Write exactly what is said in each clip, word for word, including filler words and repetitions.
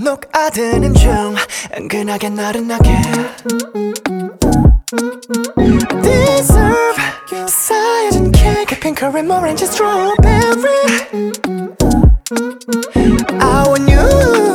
녹아드는 중 은근하게 나른하게 Deserve 쌓여진 케이크 핑크 and orange strawberry I want you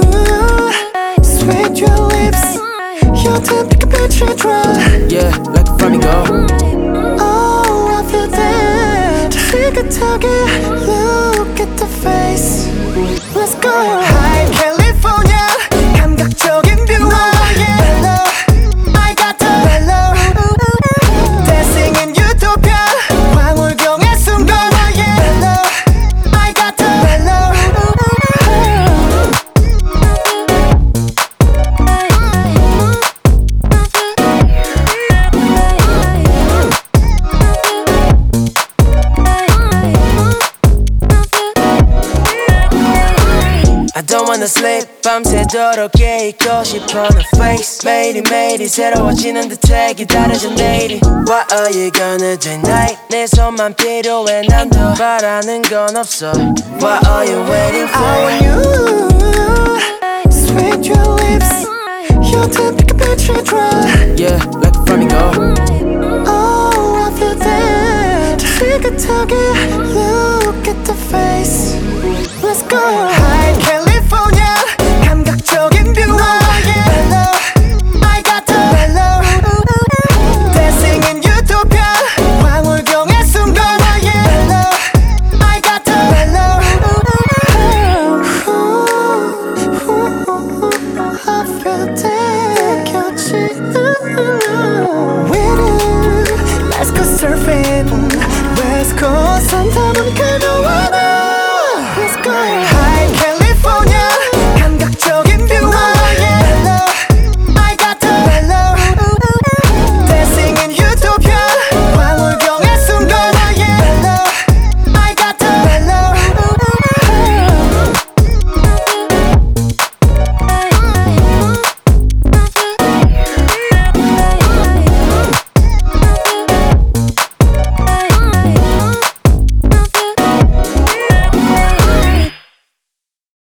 Sweet your lips Your temperature picture dry Yeah, like a flamingo. Oh, I feel that 지긋하게 Look at the face Let's go Hi California 감각적인 뷰 Hello I got the hello Dancing in utopia 황홀경의 순간 Hello I got the hello I don't wanna sleep 밤새도록 깨 있고 싶어 너 face 매일이 매일이 새로워지는 듯해 기다려져 내일이 What are you gonna do tonight 내 손만 필요해 난 더 바라는 건 없어 What are you waiting for I want you Sweet your lips Your temperature picture dry Yeah, like a flamingo. Oh, I feel that 지긋하게 Look at the face Let's go Hi California 감각적인 뷰 Hello I got the hello Dancing in utopia 황홀경의 순간 Hello I got the hello I feel that 곁이 Winning Let's go surfing West Coast 산타문 그거